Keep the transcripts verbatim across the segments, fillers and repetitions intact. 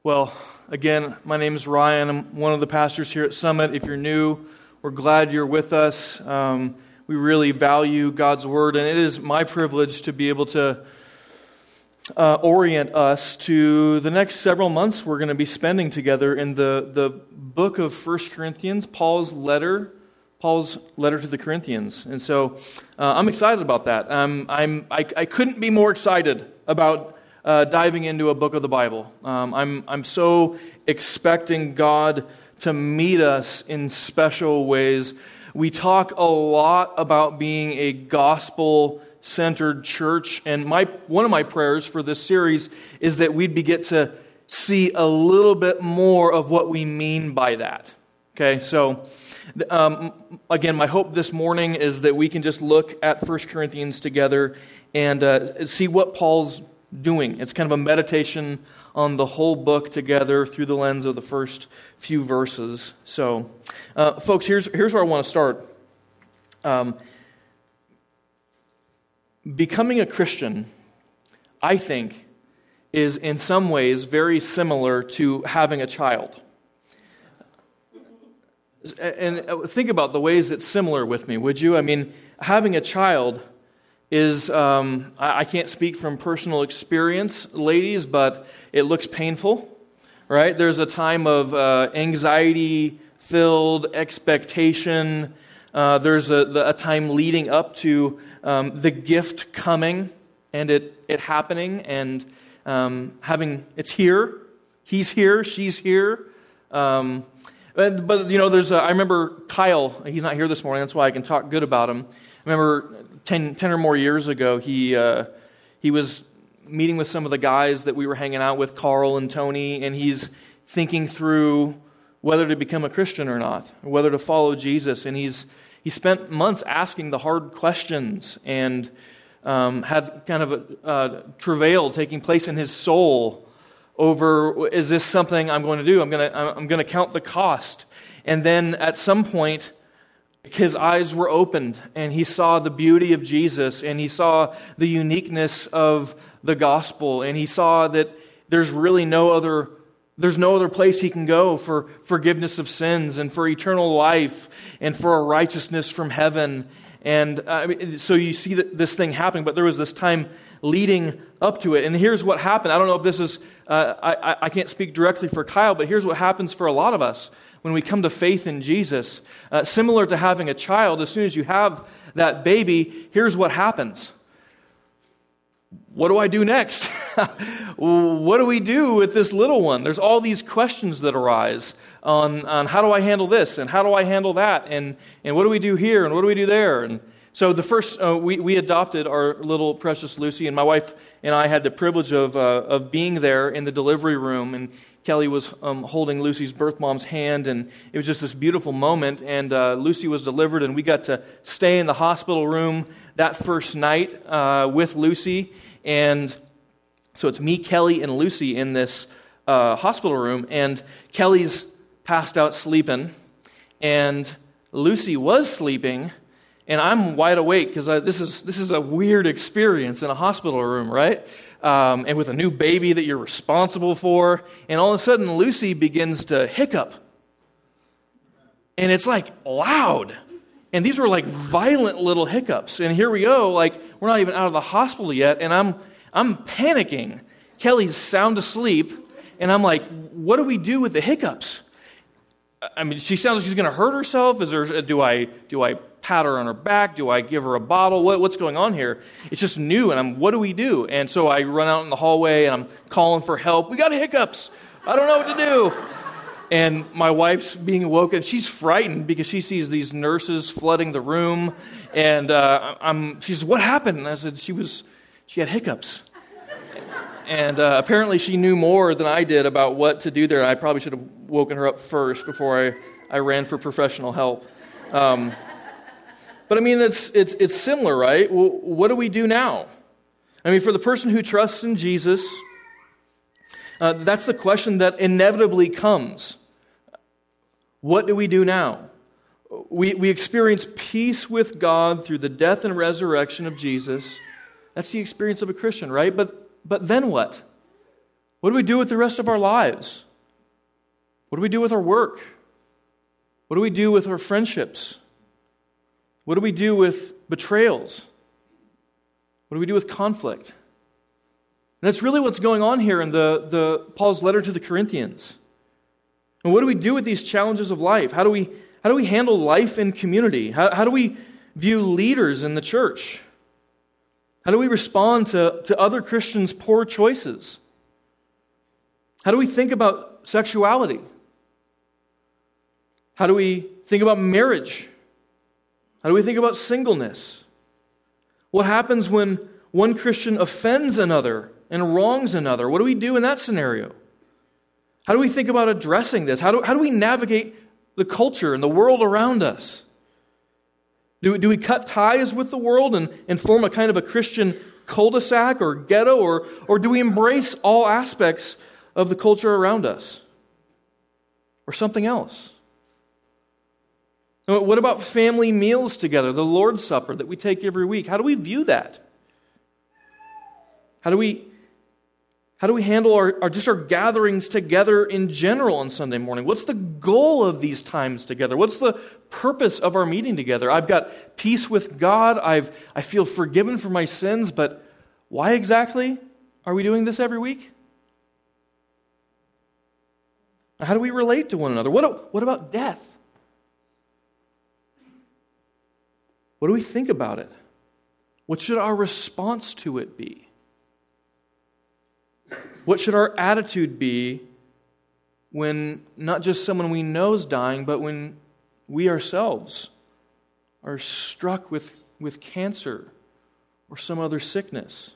Well, again, my name is Ryan. I'm one of the pastors here at Summit. If you're new, we're glad you're with us. Um, we really value God's Word, and it is my privilege to be able to uh, orient us to the next several months we're going to be spending together in the, the book of First Corinthians, Paul's letter, Paul's letter to the Corinthians. And so uh, I'm excited about that. Um, I'm, I, I couldn't be more excited about Uh, diving into a book of the Bible. Um, I'm I'm so expecting God to meet us in special ways. We talk a lot about being a gospel-centered church, and my one of my prayers for this series is that we'd be get to see a little bit more of what we mean by that. Okay, so um, again, my hope this morning is that we can just look at First Corinthians together and uh, see what Paul's doing. It's kind of a meditation on the whole book together through the lens of the first few verses. So, uh, folks, here's here's where I want to start. Um, becoming a Christian, I think, is in some ways very similar to having a child. And think about the ways it's similar with me, would you? I mean, having a child is, um, I can't speak from personal experience, ladies, but it looks painful, right? There's a time of uh, anxiety-filled expectation. Uh, there's a, the, a time leading up to um, the gift coming and it, it happening and um, having, it's here. He's here, she's here. Um, but, but, you know, there's a, I remember Kyle, he's not here this morning, that's why I can talk good about him. I remember ten, ten or more years ago, he uh, he was meeting with some of the guys that we were hanging out with, Carl and Tony, and he's thinking through whether to become a Christian or not, or whether to follow Jesus. And he's he spent months asking the hard questions and um, had kind of a uh, travail taking place in his soul over, is this something I'm going to do? I'm going to I'm going to count the cost. And then at some point, his eyes were opened, and he saw the beauty of Jesus, and he saw the uniqueness of the gospel, and he saw that there's really no other, there's no other place he can go for forgiveness of sins, and for eternal life, and for a righteousness from heaven. And uh, so you see that this thing happening, but there was this time leading up to it. And here's what happened. I don't know if this is, uh, I, I can't speak directly for Kyle, but here's what happens for a lot of us when we come to faith in Jesus. Uh, similar to having a child, as soon as you have that baby, here's what happens. What do I do next? What do we do with this little one? There's all these questions that arise on, on how do I handle this, and how do I handle that, and, and what do we do here, and what do we do there? And so the first, uh, we, we adopted our little precious Lucy, and my wife and I had the privilege of uh, of being there in the delivery room, and Kelly was um, holding Lucy's birth mom's hand, and it was just this beautiful moment, and uh, Lucy was delivered, and we got to stay in the hospital room that first night uh, with Lucy, and so it's me, Kelly, and Lucy in this uh, hospital room, and Kelly's passed out sleeping, and Lucy was sleeping, and I'm wide awake because this is this is a weird experience in a hospital room, right? Um, and with a new baby that you're responsible for, and all of a sudden Lucy begins to hiccup. And it's like loud. And these were like violent little hiccups. And here we go, like we're not even out of the hospital yet, and I'm I'm panicking. Kelly's sound asleep, and I'm like, what do we do with the hiccups? I mean, she sounds like she's going to hurt herself. Is there? Do I do I pat her on her back? Do I give her a bottle? What, what's going on here? It's just new, and I'm. What do we do? And so I run out in the hallway, and I'm calling for help. We got hiccups. I don't know what to do. And my wife's being awoken. She's frightened because she sees these nurses flooding the room, and uh, I'm. She says, "What happened?" And I said, "She was. She had hiccups." And uh, apparently she knew more than I did about what to do there. I probably should have woken her up first before I, I ran for professional help. Um, but I mean, it's it's it's similar, right? Well, what do we do now? I mean, for the person who trusts in Jesus, uh, that's the question that inevitably comes. What do we do now? We we experience peace with God through the death and resurrection of Jesus. That's the experience of a Christian, right? But But then what? What do we do with the rest of our lives? What do we do with our work? What do we do with our friendships? What do we do with betrayals? What do we do with conflict? And that's really what's going on here in the, the Paul's letter to the Corinthians. And what do we do with these challenges of life? How do we how do we handle life in community? How, how do we view leaders in the church? How do we respond to, to other Christians' poor choices? How do we think about sexuality? How do we think about marriage? How do we think about singleness? What happens when one Christian offends another and wrongs another? What do we do in that scenario? How do we think about addressing this? How do, how do we navigate the culture and the world around us? Do, do we cut ties with the world and, and form a kind of a Christian cul-de-sac or ghetto? Or, or do we embrace all aspects of the culture around us? Or something else? What about family meals together, the Lord's Supper that we take every week? How do we view that? How do we, how do we handle our, our just our gatherings together in general on Sunday morning? What's the goal of these times together? What's the purpose of our meeting together? I've got peace with God. I've I feel forgiven for my sins, but why exactly are we doing this every week? How do we relate to one another? What, what about death? What do we think about it? What should our response to it be? What should our attitude be when not just someone we know is dying, but when we ourselves are struck with, with cancer or some other sickness?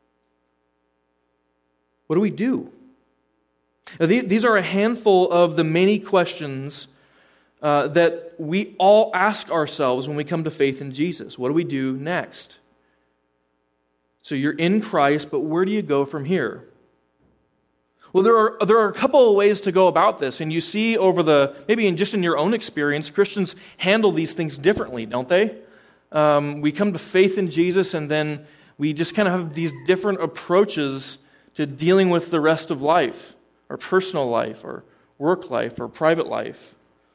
What do we do? Now, these are a handful of the many questions Uh, that we all ask ourselves when we come to faith in Jesus. What do we do next? So you're in Christ, but where do you go from here? Well, there are there are a couple of ways to go about this, and you see over the, maybe in just in your own experience, Christians handle these things differently, don't they? Um, we come to faith in Jesus, and then we just kind of have these different approaches to dealing with the rest of life, our personal life, or work life, or private life.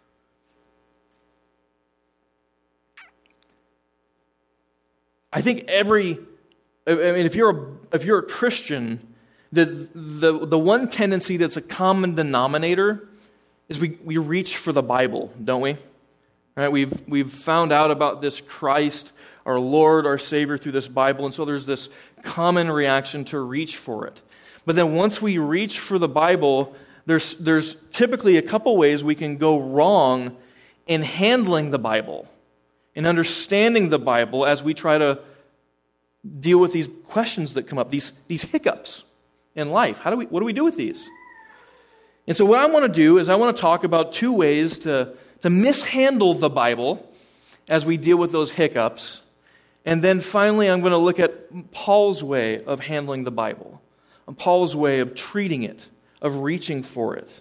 I think every, I mean, if you're a, if you're a Christian, the, the the one tendency that's a common denominator is we, we reach for the Bible, don't we? Right? We've we've found out about this Christ, our Lord, our Savior, through this Bible, and so there's this common reaction to reach for it. But then once we reach for the Bible, there's there's typically a couple ways we can go wrong in handling the Bible, in understanding the Bible as we try to deal with these questions that come up, these, these hiccups in life. How do we, what do we do with these? And so what I want to do is I want to talk about two ways to, to mishandle the Bible as we deal with those hiccups. And then finally I'm going to look at Paul's way of handling the Bible, Paul's way of treating it, of reaching for it.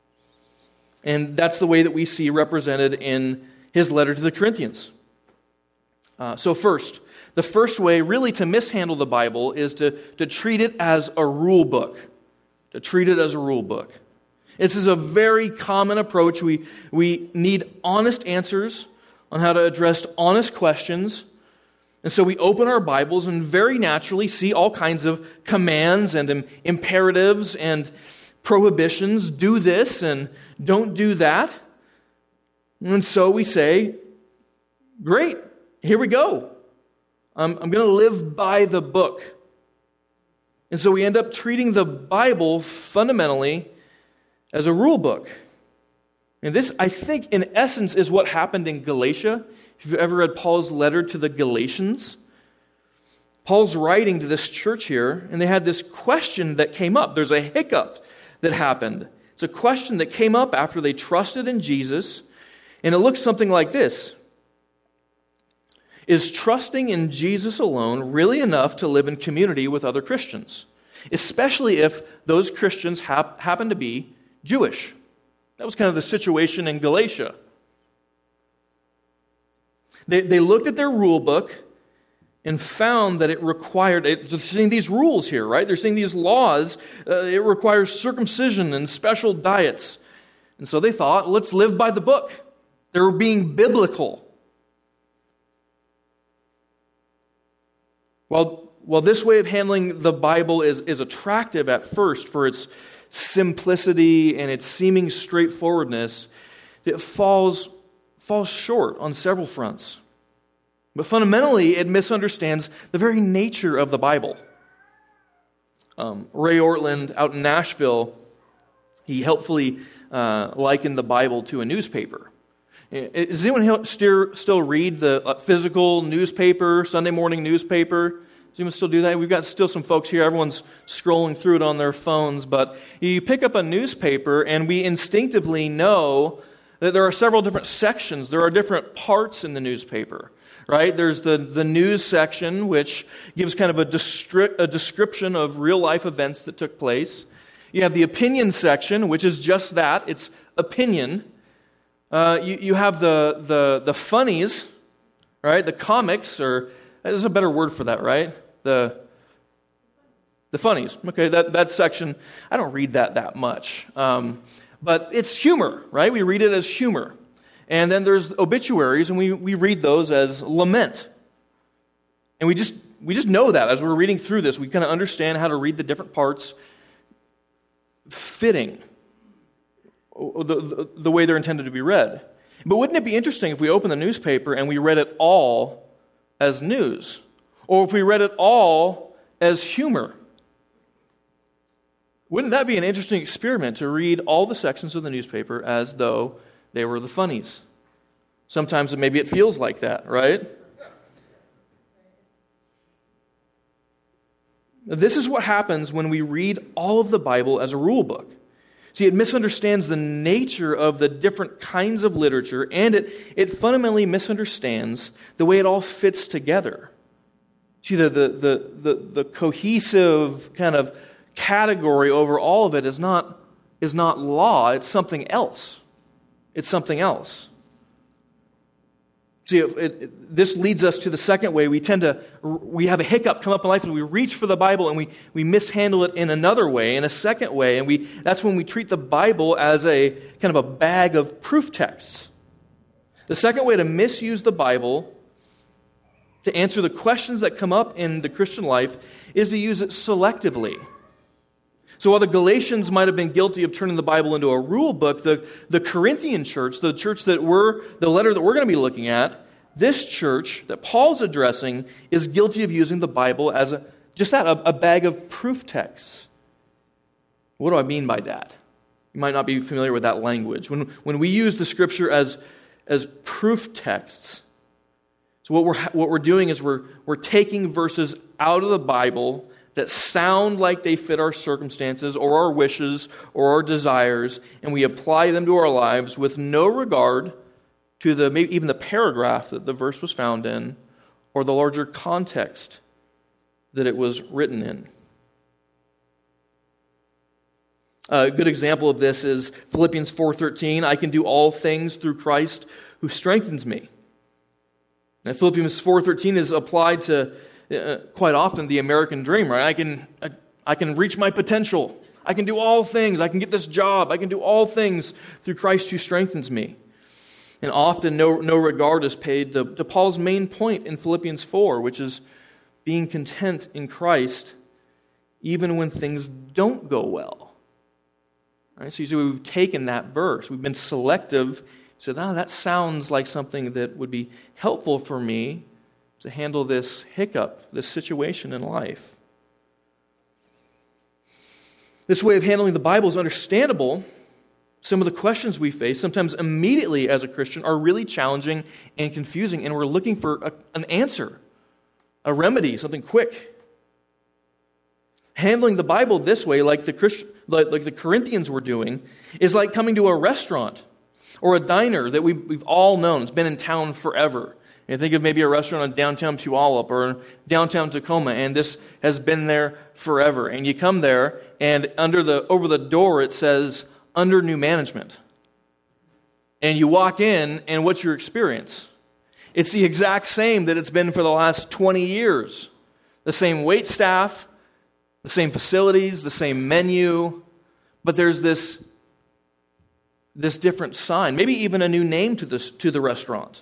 And that's the way that we see represented in his letter to the Corinthians. Uh, so first, the first way really to mishandle the Bible is to, to treat it as a rule book. To treat it as a rule book. This is a very common approach. We, we need honest answers on how to address honest questions. And so we open our Bibles and very naturally see all kinds of commands and im- imperatives and prohibitions. Do this and don't do that. And so we say, great, here we go. Um, I'm going to live by the book. And so we end up treating the Bible fundamentally as a rule book. And this, I think, in essence, is what happened in Galatia. If you've ever read Paul's letter to the Galatians, Paul's writing to this church here, and they had this question that came up. There's a hiccup that happened. It's a question that came up after they trusted in Jesus, and it looks something like this. Is trusting in Jesus alone really enough to live in community with other Christians? Especially if those Christians hap- happen to be Jewish. That was kind of the situation in Galatia. They, they looked at their rule book, and found that it required, it, they're seeing these rules here, right? They're seeing these laws. Uh, it requires circumcision and special diets. And so they thought, let's live by the book. They were being biblical. While, while this way of handling the Bible is, is attractive at first for its simplicity and its seeming straightforwardness, it falls, falls short on several fronts. But fundamentally, it misunderstands the very nature of the Bible. Um, Ray Ortland out in Nashville, he helpfully uh, likened the Bible to a newspaper. Does anyone still still read the physical newspaper, Sunday morning newspaper? Does anyone still do that? We've got still some folks here. Everyone's scrolling through it on their phones. But you pick up a newspaper, and we instinctively know that there are several different sections. There are different parts in the newspaper. Right? There's the, the news section, which gives kind of a, destri- a description of real-life events that took place. You have the opinion section, which is just that. It's opinion. Uh, you, you have the, the, the funnies, right? The comics, or there's a better word for that, right? The, the funnies. Okay, that, that section, I don't read that that much. Um, but it's humor, right? We read it as humor. And then there's obituaries, and we, we read those as lament. And we just we just know that as we're reading through this. We kind of understand how to read the different parts fitting the, the, the way they're intended to be read. But wouldn't it be interesting if we opened the newspaper and we read it all as news? Or if we read it all as humor? Wouldn't that be an interesting experiment to read all the sections of the newspaper as though they were the funnies? Sometimes maybe it feels like that, right? This is what happens when we read all of the Bible as a rule book. See, it misunderstands the nature of the different kinds of literature, and it, it fundamentally misunderstands the way it all fits together. See, the, the, the, the, the cohesive kind of category over all of it is not, is not law, it's something else. It's something else. See, it, it, this leads us to the second way. We tend to, we have a hiccup come up in life and we reach for the Bible and we, we mishandle it in another way, in a second way. And we that's when we treat the Bible as a kind of a bag of proof texts. The second way to misuse the Bible to answer the questions that come up in the Christian life is to use it selectively. So while the Galatians might have been guilty of turning the Bible into a rule book, the, the Corinthian church, the church that we're, the letter that we're going to be looking at, this church that Paul's addressing is guilty of using the Bible as a, just that, a, a bag of proof texts. What do I mean by that? You might not be familiar with that language. When, when we use the Scripture as, as proof texts, so what we're, what we're doing is we're, we're taking verses out of the Bible that sound like they fit our circumstances or our wishes or our desires, and we apply them to our lives with no regard to the maybe even the paragraph that the verse was found in or the larger context that it was written in. A good example of this is Philippians four thirteen, I can do all things through Christ who strengthens me. Now, Philippians four thirteen is applied to Uh, quite often the American dream, right? I can I, I can reach my potential. I can do all things. I can get this job. I can do all things through Christ who strengthens me. And often no, no regard is paid to, to Paul's main point in Philippians four, which is being content in Christ even when things don't go well. Right? So you see, we've taken that verse. We've been selective. Said, oh, that sounds like something that would be helpful for me to handle this hiccup, this situation in life. This way of handling the Bible is understandable. Some of the questions we face, sometimes immediately as a Christian, are really challenging and confusing, and we're looking for a, an answer, a remedy, something quick. Handling the Bible this way, like the Christ, like, like the Corinthians were doing, is like coming to a restaurant or a diner that we've, we've all known. It's been in town forever. And think of maybe a restaurant in downtown Puyallup or downtown Tacoma, and this has been there forever. And you come there, and under the over the door it says, under new management. And you walk in, and what's your experience? It's the exact same that it's been for the last twenty years. The same wait staff, the same facilities, the same menu, but there's this, this different sign, maybe even a new name to, this, to the restaurant.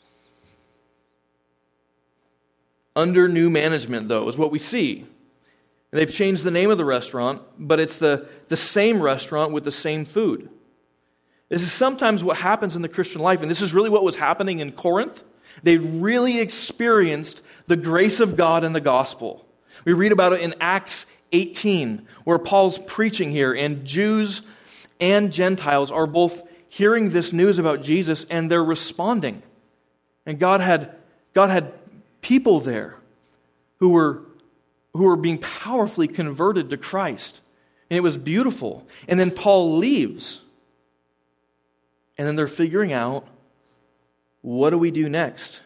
Under new management, though, is what we see. And they've changed the name of the restaurant, but it's the, the same restaurant with the same food. This is sometimes what happens in the Christian life, and this is really what was happening in Corinth. They really experienced the grace of God in the gospel. We read about it in Acts eighteen, where Paul's preaching here, and Jews and Gentiles are both hearing this news about Jesus, and they're responding. And God had, God had people there who were, who were being powerfully converted to Christ. And it was beautiful. And then Paul leaves. And then they're figuring out, what do we do next?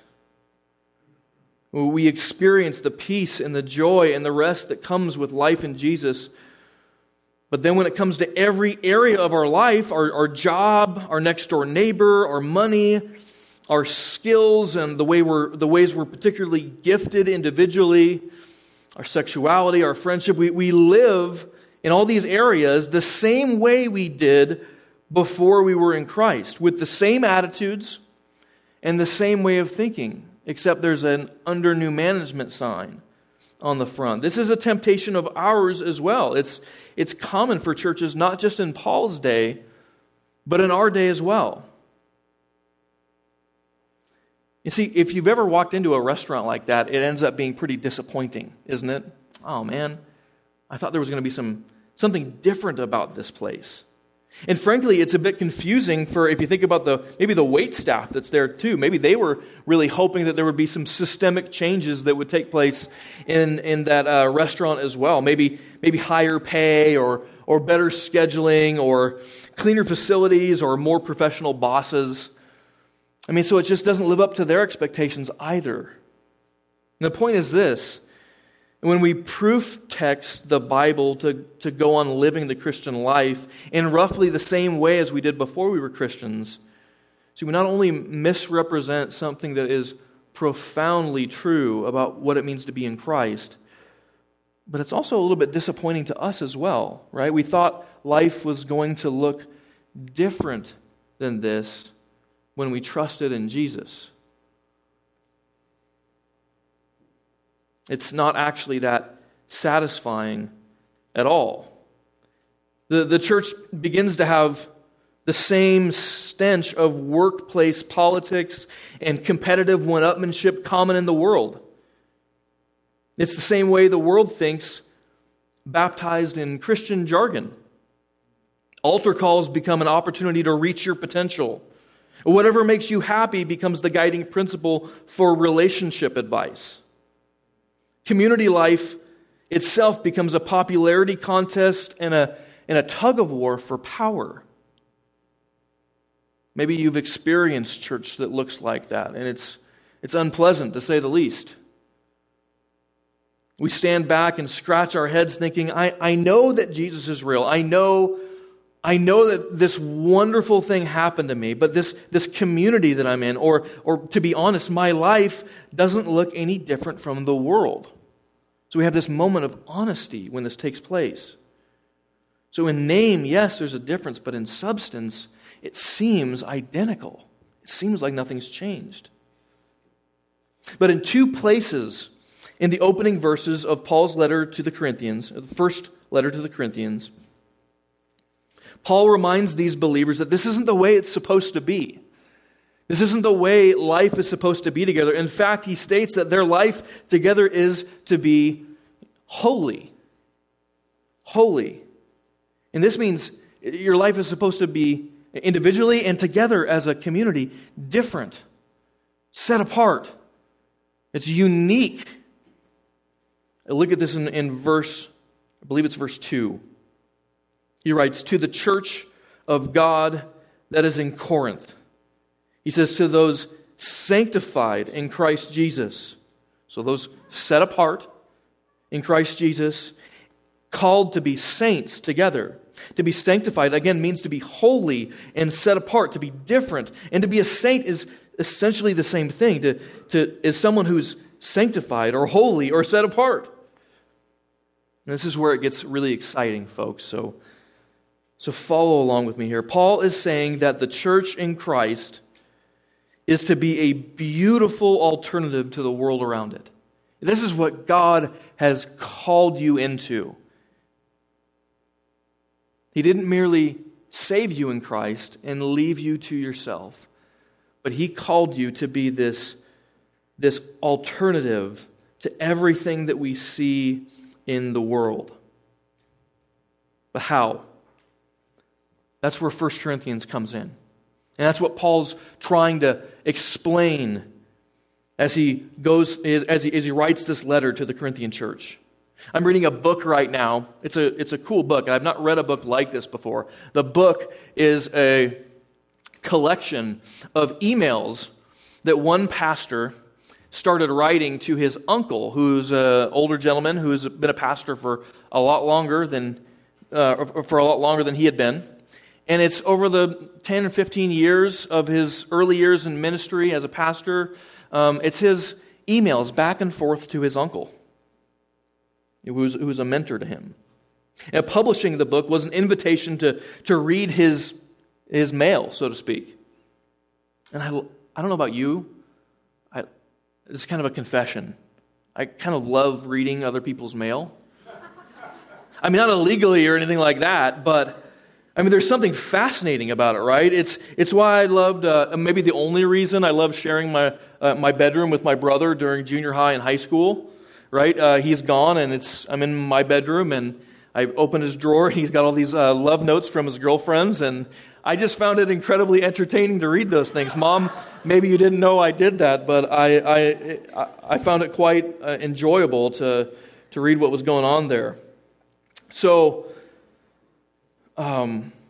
We experience the peace and the joy and the rest that comes with life in Jesus. But then when it comes to every area of our life, our, our job, our next door neighbor, our money, our skills, and the way we're the ways we're particularly gifted individually, our sexuality, our friendship, we, we live in all these areas the same way we did before we were in Christ, with the same attitudes and the same way of thinking, except there's an under new management sign on the front. This is a temptation of ours as well. It's, it's common for churches, not just in Paul's day, but in our day as well. You see, if you've ever walked into a restaurant like that, it ends up being pretty disappointing, isn't it? Oh man, I thought there was going to be some something different about this place. And frankly, it's a bit confusing for, if you think about the maybe the wait staff that's there too. Maybe they were really hoping that there would be some systemic changes that would take place in, in that uh, restaurant as well. Maybe maybe higher pay or or better scheduling or cleaner facilities or more professional bosses. I mean, so it just doesn't live up to their expectations either. And the point is this: when we proof text the Bible to, to go on living the Christian life in roughly the same way as we did before we were Christians, see, we not only misrepresent something that is profoundly true about what it means to be in Christ, but it's also a little bit disappointing to us as well, right? We thought life was going to look different than this when we trusted in Jesus. It's not actually that satisfying at all. The, the church begins to have the same stench of workplace politics and competitive one-upmanship common in the world. It's the same way the world thinks, baptized in Christian jargon. Altar calls become an opportunity to reach your potential. Whatever makes you happy becomes the guiding principle for relationship advice. Community life itself becomes a popularity contest and a, and a tug of war for power. Maybe you've experienced church that looks like that, and it's, it's unpleasant to say the least. We stand back and scratch our heads thinking, I, I know that Jesus is real. I know I know that this wonderful thing happened to me, but this, this community that I'm in, or, or to be honest, my life doesn't look any different from the world. So we have this moment of honesty when this takes place. So in name, yes, there's a difference, but in substance, it seems identical. It seems like nothing's changed. But in two places in the opening verses of Paul's letter to the Corinthians, the first letter to the Corinthians, Paul reminds these believers that this isn't the way it's supposed to be. This isn't the way life is supposed to be together. In fact, he states that their life together is to be holy. Holy. And this means your life is supposed to be individually and together as a community different, set apart. It's unique. Look at this in, in verse, I believe it's verse two. He writes, to the church of God that is in Corinth. He says, to those sanctified in Christ Jesus. So those set apart in Christ Jesus, called to be saints together. To be sanctified, again, means to be holy and set apart, to be different. And to be a saint is essentially the same thing, to, to is someone who's sanctified or holy or set apart. And this is where it gets really exciting, folks. So, so follow along with me here. Paul is saying that the church in Christ is to be a beautiful alternative to the world around it. This is what God has called you into. He didn't merely save you in Christ and leave you to yourself, but He called you to be this, this alternative to everything that we see in the world. But how? That's where First Corinthians comes in. And that's what Paul's trying to explain as he goes, as he, as he writes this letter to the Corinthian church. I'm reading a book right now. It's a, it's a cool book, and I've not read a book like this before. The book is a collection of emails that one pastor started writing to his uncle, who's an older gentleman who's been a pastor for a lot longer than uh, for a lot longer than he had been. And it's over the ten or fifteen years of his early years in ministry as a pastor. Um, it's his emails back and forth to his uncle, who was, who was a mentor to him. And publishing the book was an invitation to, to read his, his mail, so to speak. And I, I don't know about you, I, it's kind of a confession. I kind of love reading other people's mail. I mean, not illegally or anything like that, but I mean, there's something fascinating about it, right? It's it's why I loved, uh, maybe the only reason I loved sharing my uh, my bedroom with my brother during junior high and high school, right? Uh, he's gone, and it's I'm in my bedroom, and I open his drawer, and he's got all these uh, love notes from his girlfriends, and I just found it incredibly entertaining to read those things. Mom, maybe you didn't know I did that, but I I I found it quite uh, enjoyable to to read what was going on there. So. Um,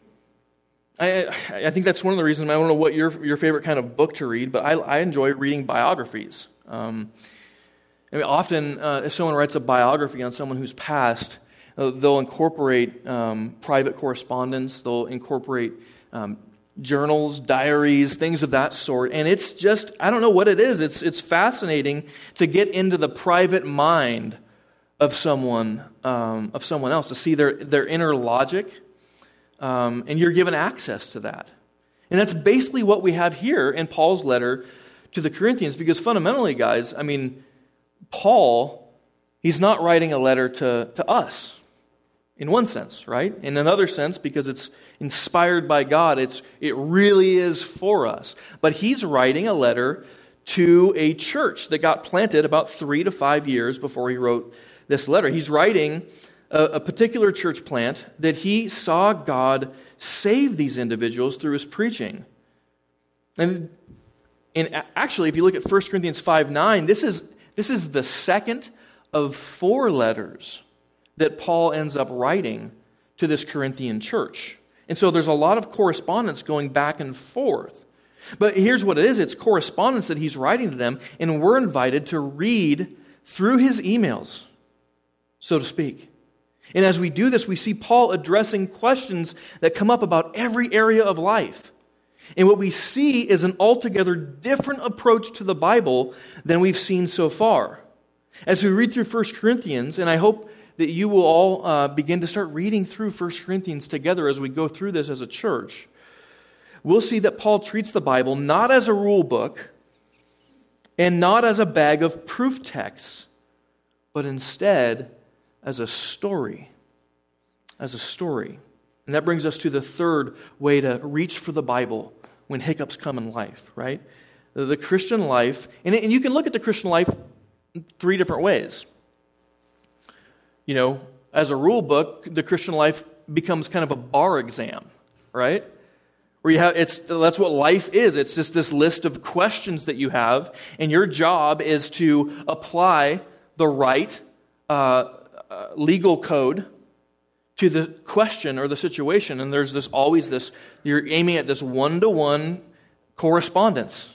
I I think that's one of the reasons. I don't know what your your favorite kind of book to read, but I I enjoy reading biographies. Um, I mean, often uh, if someone writes a biography on someone who's passed, uh, they'll incorporate um, private correspondence. They'll incorporate um, journals, diaries, things of that sort. And it's just I don't know what it is. It's it's fascinating to get into the private mind of someone um, of someone else, to see their their inner logic. Um, and you're given access to that. And that's basically what we have here in Paul's letter to the Corinthians, because fundamentally, guys, I mean, Paul, he's not writing a letter to, to us, in one sense, right? In another sense, because it's inspired by God, it's it really is for us. But he's writing a letter to a church that got planted about three to five years before he wrote this letter. He's writing a particular church plant that he saw God save these individuals through his preaching. And, and actually, if you look at First Corinthians five nine, this is, this is the second of four letters that Paul ends up writing to this Corinthian church. And so there's a lot of correspondence going back and forth. But here's what it is. It's correspondence that he's writing to them, and we're invited to read through his emails, so to speak. And as we do this, we see Paul addressing questions that come up about every area of life. And what we see is an altogether different approach to the Bible than we've seen so far. As we read through First Corinthians, and I hope that you will all uh, begin to start reading through First Corinthians together as we go through this as a church, we'll see that Paul treats the Bible not as a rule book and not as a bag of proof texts, but instead as a story, as a story. And that brings us to the third way to reach for the Bible when hiccups come in life, right? The Christian life, and, and you can look at the Christian life three different ways. You know, as a rule book, the Christian life becomes kind of a bar exam, right? Where you have, it's that's what life is. It's just this list of questions that you have, and your job is to apply the right uh, uh, legal code to the question or the situation. And there's this always this, you're aiming at this one-to-one correspondence.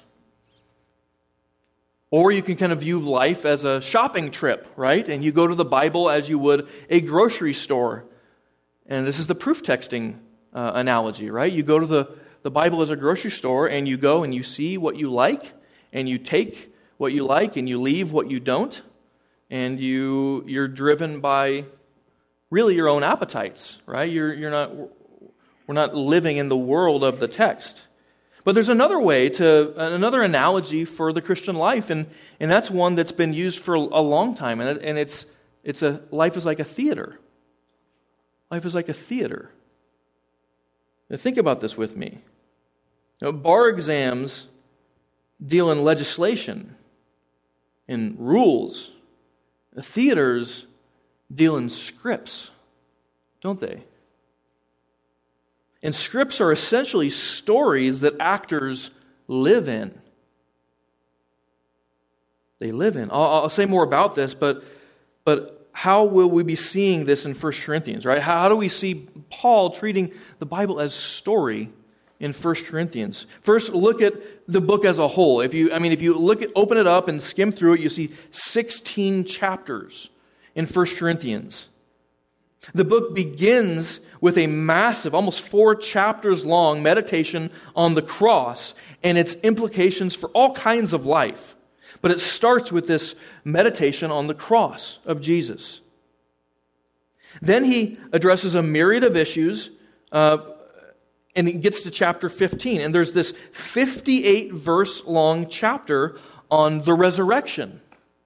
Or you can kind of view life as a shopping trip, right? And you go to the Bible as you would a grocery store. And this is the proof texting uh, analogy, right? You go to the the Bible is a grocery store, and you go and you see what you like, and you take what you like, and you leave what you don't, and you, you're driven by really your own appetites, right? You're, you're not, we're not living in the world of the text. But there's another way to, another analogy for the Christian life, and, and that's one that's been used for a long time, and, it, and it's, it's a, life is like a theater. Life is like a theater. Now think about this with me. Now, bar exams deal in legislation, in rules. Theaters deal in scripts, don't they? And scripts are essentially stories that actors live in. They live in. I'll, I'll say more about this, but, but how will we be seeing this in First Corinthians, right? How do we see Paul treating the Bible as story in First Corinthians? First, look at the book as a whole. If you, I mean, if you look at, open it up and skim through it, you see sixteen chapters in First Corinthians. The book begins with a massive, almost four chapters long meditation on the cross and its implications for all kinds of life. But it starts with this meditation on the cross of Jesus. Then he addresses a myriad of issues, uh, and it gets to chapter fifteen. And there's this fifty-eight verse long chapter on the resurrection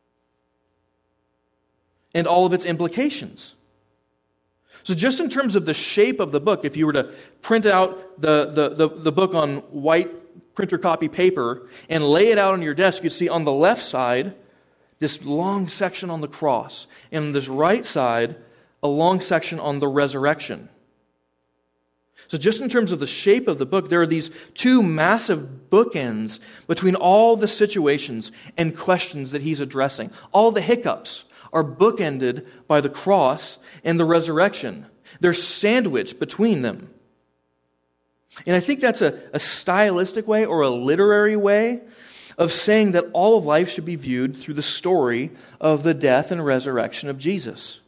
and all of its implications. So just in terms of the shape of the book, if you were to print out the, the, the, the book on white printer copy paper and lay it out on your desk, you'd see on the left side this long section on the cross, and on this right side, a long section on the resurrection. So just in terms of the shape of the book, there are these two massive bookends between all the situations and questions that he's addressing. All the hiccups are bookended by the cross and the resurrection. They're sandwiched between them. And I think that's a, a stylistic way or a literary way of saying that all of life should be viewed through the story of the death and resurrection of Jesus.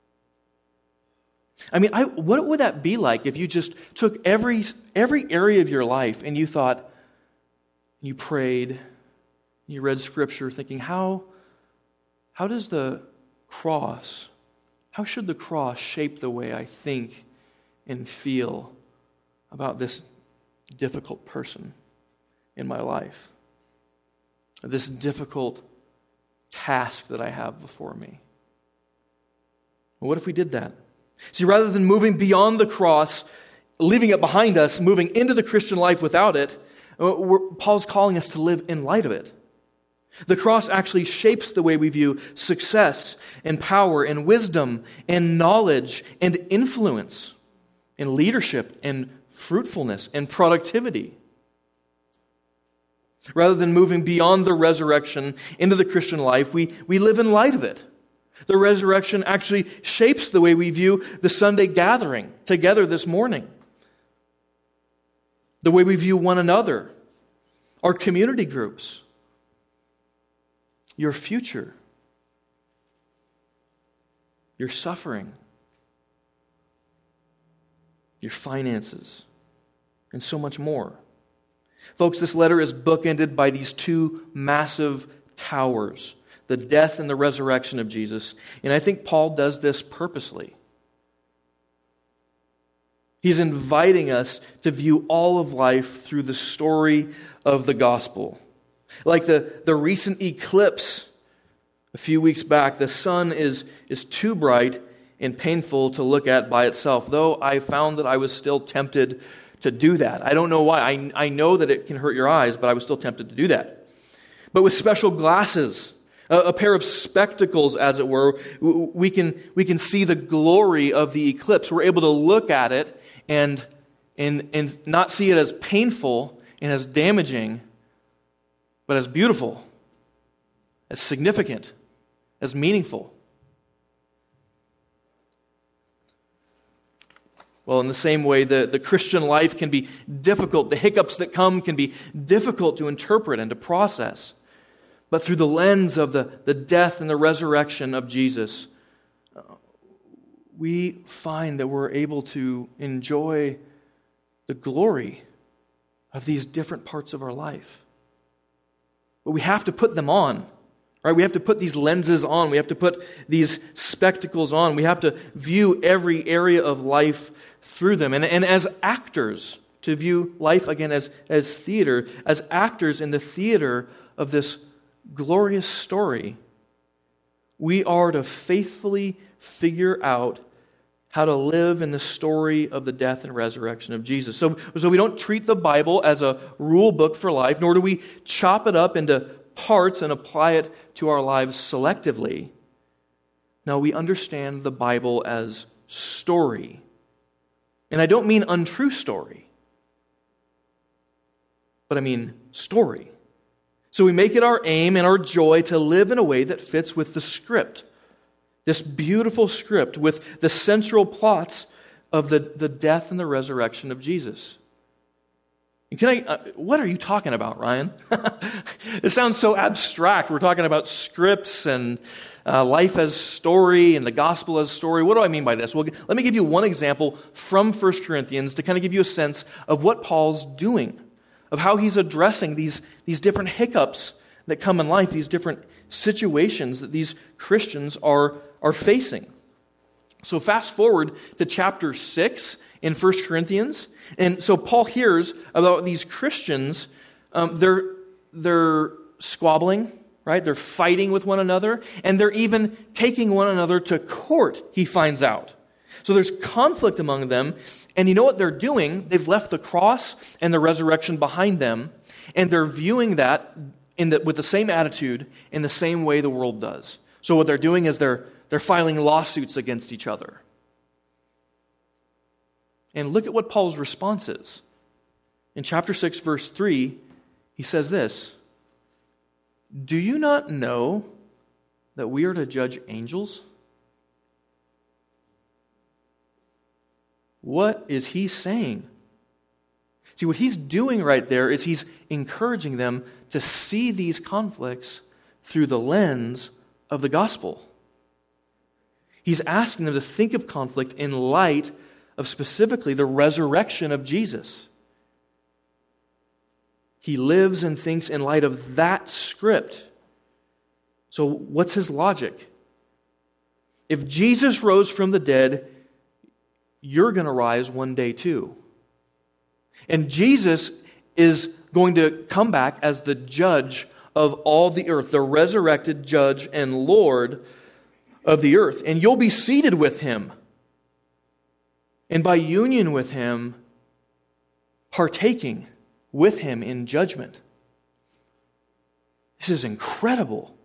I mean, I, what would that be like if you just took every, every area of your life and you thought, you prayed, you read Scripture thinking, how, how does the cross, how should the cross shape the way I think and feel about this difficult person in my life? This difficult task that I have before me? What if we did that? See, rather than moving beyond the cross, leaving it behind us, moving into the Christian life without it, Paul's calling us to live in light of it. The cross actually shapes the way we view success and power and wisdom and knowledge and influence and leadership and fruitfulness and productivity. Rather than moving beyond the resurrection into the Christian life, we, we live in light of it. The resurrection actually shapes the way we view the Sunday gathering together this morning. The way we view one another, our community groups, your future, your suffering, your finances, and so much more. Folks, this letter is bookended by these two massive towers, the death and the resurrection of Jesus. And I think Paul does this purposely. He's inviting us to view all of life through the story of the gospel. Like the, the recent eclipse a few weeks back, the sun is, is too bright and painful to look at by itself, though I found that I was still tempted to do that. I don't know why. I, I know that it can hurt your eyes, but I was still tempted to do that. But with special glasses, a, a pair of spectacles, as it were, we can, we can see the glory of the eclipse. We're able to look at it and, and, and not see it as painful and as damaging, but as beautiful, as significant, as meaningful. Well, in the same way, the, the Christian life can be difficult. The hiccups that come can be difficult to interpret and to process. But through the lens of the, the death and the resurrection of Jesus, uh, we find that we're able to enjoy the glory of these different parts of our life. But we have to put them on, right? We have to put these lenses on. We have to put these spectacles on. We have to view every area of life through them. And, and as actors, to view life again as, as theater, as actors in the theater of this glorious story, we are to faithfully figure out how to live in the story of the death and resurrection of Jesus. So, so we don't treat the Bible as a rule book for life, nor do we chop it up into parts and apply it to our lives selectively. No, we understand the Bible as story. And I don't mean untrue story, but I mean story. So we make it our aim and our joy to live in a way that fits with the script. This beautiful script with the central plots of the, the death and the resurrection of Jesus. And can I? Uh, what are you talking about, Ryan? It sounds so abstract. We're talking about scripts and uh, life as story and the gospel as story. What do I mean by this? Well, let me give you one example from First Corinthians to kind of give you a sense of what Paul's doing, of how he's addressing these, these different hiccups that come in life, these different situations that these Christians are, are facing. So fast forward to chapter six in First Corinthians. And so Paul hears about these Christians, um, they're, they're squabbling, right? They're fighting with one another, and they're even taking one another to court, he finds out. So there's conflict among them, and you know what they're doing? They've left the cross and the resurrection behind them, and they're viewing that in the, with the same attitude in the same way the world does. So what they're doing is they're, they're filing lawsuits against each other. And look at what Paul's response is. In chapter six, verse three, he says this, "Do you not know that we are to judge angels?" What is he saying? See, what he's doing right there is he's encouraging them to see these conflicts through the lens of the gospel. He's asking them to think of conflict in light of specifically the resurrection of Jesus. He lives and thinks in light of that script. So what's his logic? If Jesus rose from the dead, you're going to rise one day too. And Jesus is going to come back as the judge of all the earth, the resurrected judge and Lord of the earth. And you'll be seated with him. And by union with him, partaking with him in judgment. This is incredible.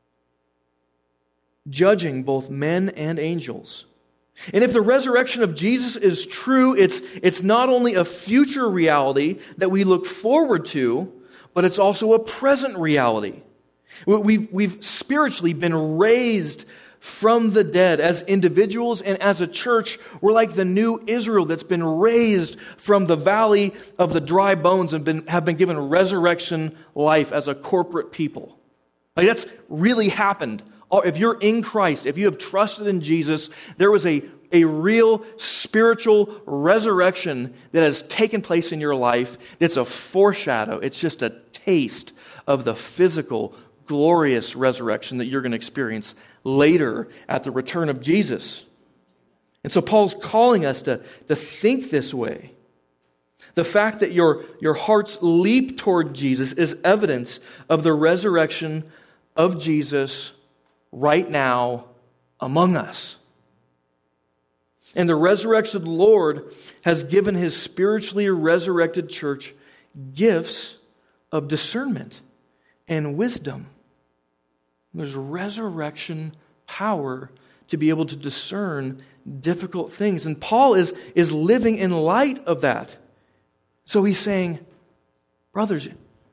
Judging both men and angels. And if the resurrection of Jesus is true, it's, it's not only a future reality that we look forward to, but it's also a present reality. We've, we've spiritually been raised from the dead as individuals, and as a church, we're like the new Israel that's been raised from the valley of the dry bones and been, have been given resurrection life as a corporate people. Like that's really happened. If you're in Christ, if you have trusted in Jesus, there was a, a real spiritual resurrection that has taken place in your life. It's a foreshadow. It's just a taste of the physical, glorious resurrection that you're going to experience later at the return of Jesus. And so Paul's calling us to, to think this way. The fact that your, your hearts leap toward Jesus is evidence of the resurrection of Jesus right now among us. And the resurrected Lord has given his spiritually resurrected church gifts of discernment and wisdom. There's resurrection power to be able to discern difficult things. And Paul is, is living in light of that. So he's saying, brothers,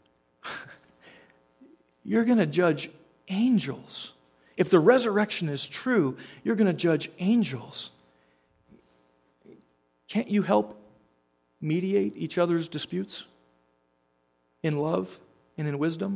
you're going to judge angels. If the resurrection is true, you're going to judge angels. Can't you help mediate each other's disputes in love and in wisdom?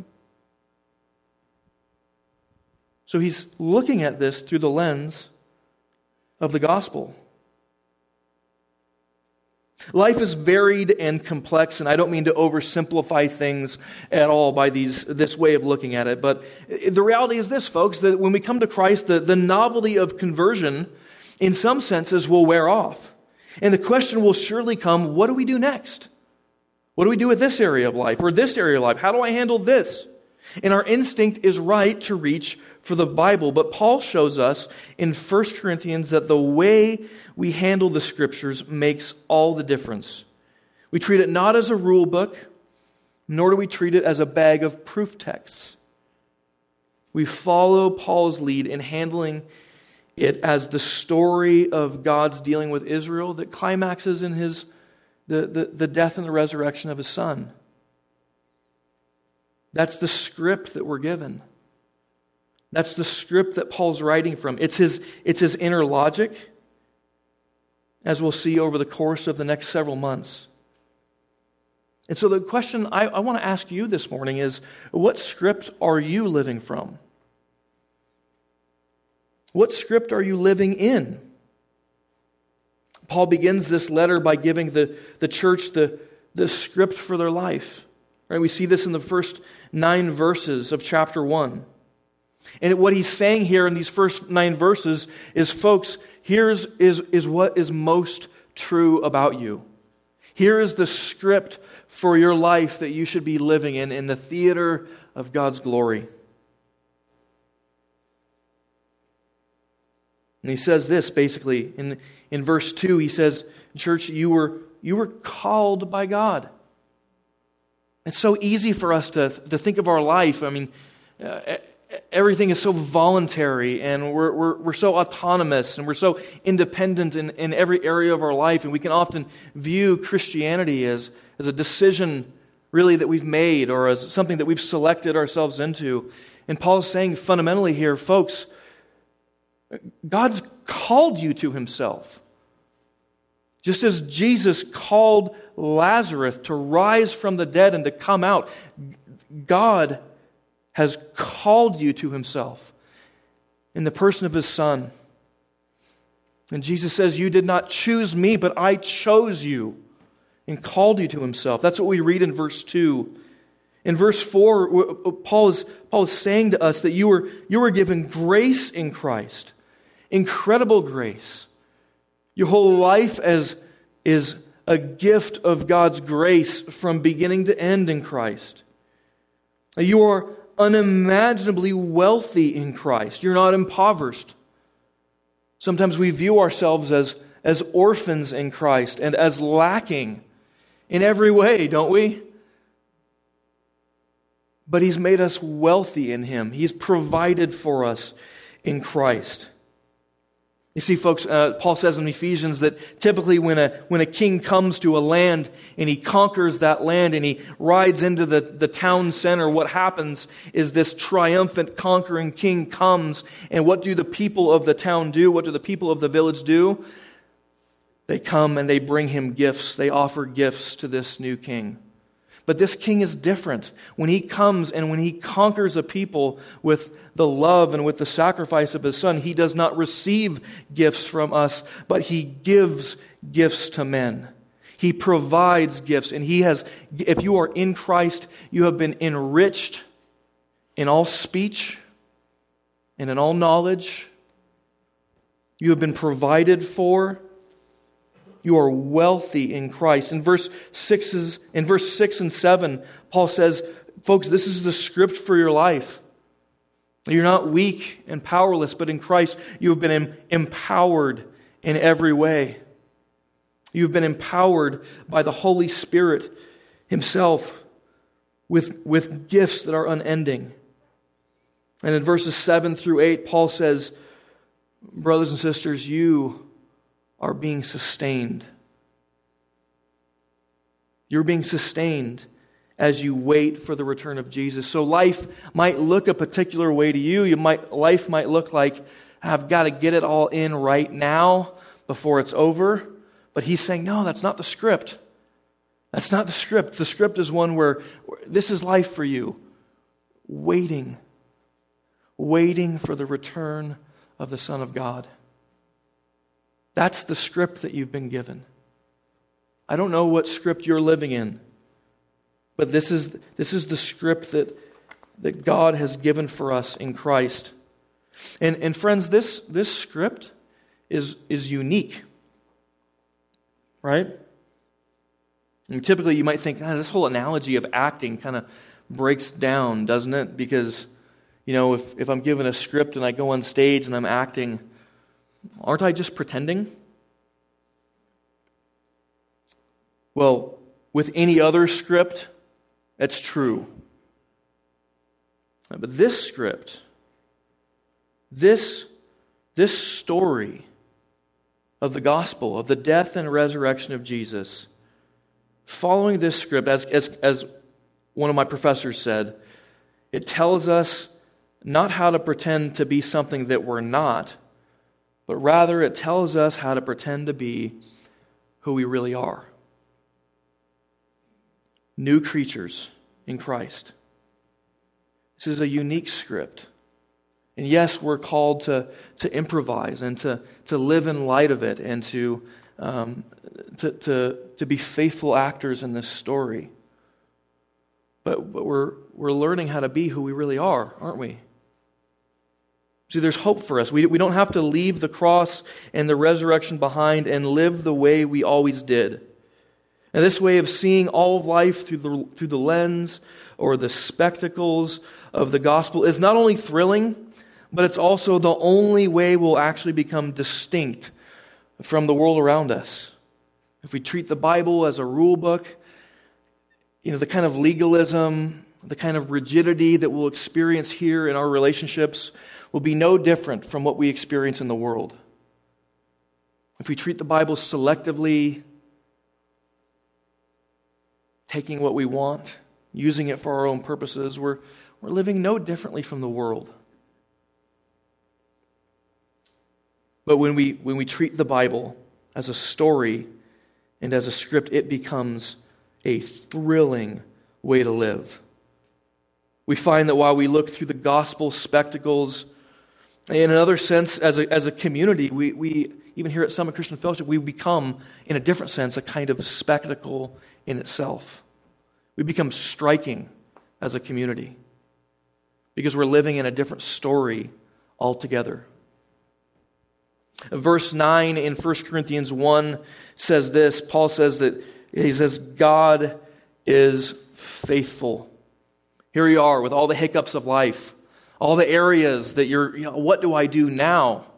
So he's looking at this through the lens of the gospel. Life is varied and complex, and I don't mean to oversimplify things at all by these this way of looking at it. But the reality is this, folks, that when we come to Christ, the, the novelty of conversion, in some senses, will wear off. And the question will surely come, what do we do next? What do we do with this area of life or this area of life? How do I handle this? And our instinct is right to reach for the Bible. But Paul shows us in First Corinthians that the way we handle the Scriptures makes all the difference. We treat it not as a rule book, nor do we treat it as a bag of proof texts. We follow Paul's lead in handling it as the story of God's dealing with Israel that climaxes in his the, the, the death and the resurrection of his Son. That's the script that we're given. That's the script that Paul's writing from. It's his, it's his inner logic, as we'll see over the course of the next several months. And so the question I, I want to ask you this morning is, what script are you living from? What script are you living in? Paul begins this letter by giving the, the church the, the script for their life. Right? We see this in the first nine verses of chapter one. And what he's saying here in these first nine verses is, folks, here's is, is what is most true about you. Here is the script for your life that you should be living in, in the theater of God's glory. And he says this basically in, in verse two. He says, church, you were, you were called by God. It's so easy for us to, to think of our life. I mean, uh, everything is so voluntary, and we're, we're, we're so autonomous, and we're so independent in, in every area of our life. And we can often view Christianity as, as a decision really that we've made, or as something that we've selected ourselves into. And Paul's saying fundamentally here, folks, God's called you to Himself. Just as Jesus called Lazarus to rise from the dead and to come out, God has called you to Himself in the person of His Son. And Jesus says, you did not choose me, but I chose you and called you to Himself. That's what we read in verse two. In verse four, Paul is, Paul is saying to us that you were, you were given grace in Christ. Incredible grace. Your whole life as is a gift of God's grace from beginning to end in Christ. You are unimaginably wealthy in Christ. You're not impoverished. Sometimes we view ourselves as, as orphans in Christ and as lacking in every way, don't we? But He's made us wealthy in Him. He's provided for us in Christ. You see, folks, uh, Paul says in Ephesians that typically when a when a king comes to a land and he conquers that land and he rides into the, the town center, what happens is this triumphant conquering king comes, and what do the people of the town do? What do the people of the village do? They come and they bring him gifts. They offer gifts to this new king. But this king is different. When he comes and when he conquers a people with the love and with the sacrifice of his Son, he does not receive gifts from us, but he gives gifts to men. He provides gifts, and he has, if you are in Christ, you have been enriched in all speech and in all knowledge. You have been provided for. You are wealthy in Christ. In verse six is, in verse six and seven, Paul says, folks, this is the script for your life. You're not weak and powerless, but in Christ you have been em- empowered in every way. You've been empowered by the Holy Spirit Himself with, with gifts that are unending. And in verses seven through eight, Paul says, brothers and sisters, you are being sustained. You're being sustained as you wait for the return of Jesus. So life might look a particular way to you. You might life might look like, I've got to get it all in right now before it's over. But he's saying, no, that's not the script. That's not the script. The script is one where, where this is life for you. Waiting. Waiting for the return of the Son of God. That's the script that you've been given. I don't know what script you're living in, but this is, this is the script that, that God has given for us in Christ. And, and friends, this, this script is, is unique, right? And typically you might think, ah, this whole analogy of acting kind of breaks down, doesn't it? Because, you know, if, if I'm given a script and I go on stage and I'm acting, aren't I just pretending? Well, with any other script, that's true. But this script, this, this story of the gospel, of the death and resurrection of Jesus, following this script, as, as, as one of my professors said, it tells us not how to pretend to be something that we're not, but rather it tells us how to pretend to be who we really are. New creatures in Christ. This is a unique script. And yes, we're called to, to improvise and to, to live in light of it and to, um, to, to, to be faithful actors in this story. But, but we're, we're learning how to be who we really are, aren't we? See, there's hope for us. We, we don't have to leave the cross and the resurrection behind and live the way we always did. And this way of seeing all of life through the, through the lens or the spectacles of the gospel is not only thrilling, but it's also the only way we'll actually become distinct from the world around us. If we treat the Bible as a rule book, you know, the kind of legalism, the kind of rigidity that we'll experience here in our relationships will be no different from what we experience in the world. If we treat the Bible selectively, taking what we want, using it for our own purposes, we're, we're living no differently from the world. But when we, when we treat the Bible as a story and as a script, it becomes a thrilling way to live. We find that while we look through the gospel spectacles, in another sense, as a, as a community, we, we even here at Summit Christian Fellowship, we become, in a different sense, a kind of spectacle in itself. We become striking as a community because we're living in a different story altogether. Verse nine in First Corinthians one says this. Paul says that, he says, God is faithful. Here you are with all the hiccups of life, all the areas that you're, you know, what do I do now?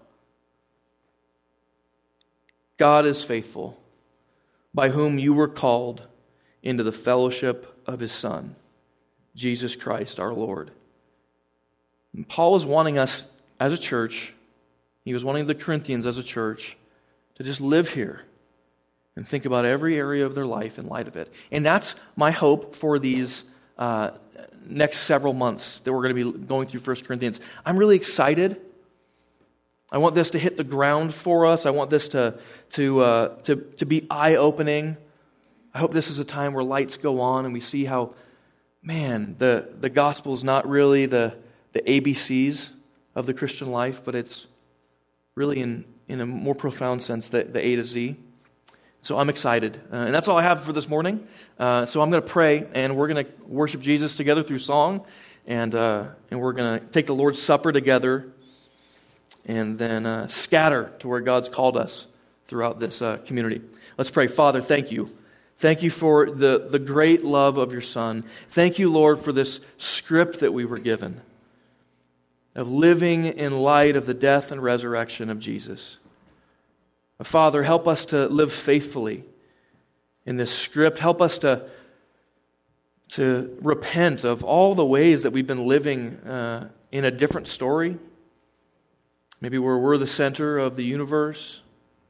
God is faithful, by whom you were called into the fellowship of His Son, Jesus Christ our Lord. And Paul is wanting us as a church, he was wanting the Corinthians as a church to just live here and think about every area of their life in light of it. And that's my hope for these uh, next several months that we're going to be going through First Corinthians. I'm really excited. I want this to hit the ground for us. I want this to, to, uh, to, to be eye-opening. I hope this is a time where lights go on and we see how, man, the, the gospel is not really the, the A B Cs of the Christian life, but it's really in, in a more profound sense, the, the A to Z. So I'm excited. Uh, and that's all I have for this morning. Uh, so I'm going to pray, and we're going to worship Jesus together through song, and, uh, and we're going to take the Lord's Supper together, and then uh, scatter to where God's called us throughout this uh, community. Let's pray. Father, thank you. Thank you for the, the great love of your Son. Thank you, Lord, for this script that we were given of living in light of the death and resurrection of Jesus. Father, help us to live faithfully in this script. Help us to, to repent of all the ways that we've been living uh, in a different story. Maybe where we're the center of the universe.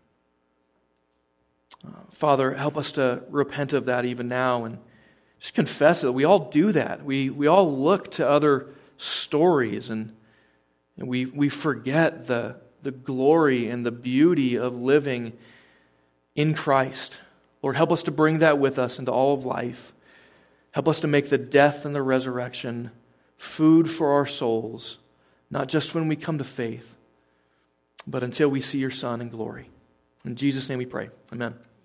Uh, Father, help us to repent of that even now and just confess that we all do that. We we all look to other stories and and we we forget the the glory and the beauty of living in Christ. Lord, help us to bring that with us into all of life. Help us to make the death and the resurrection food for our souls, not just when we come to faith, but until we see your Son in glory. In Jesus' name we pray. Amen.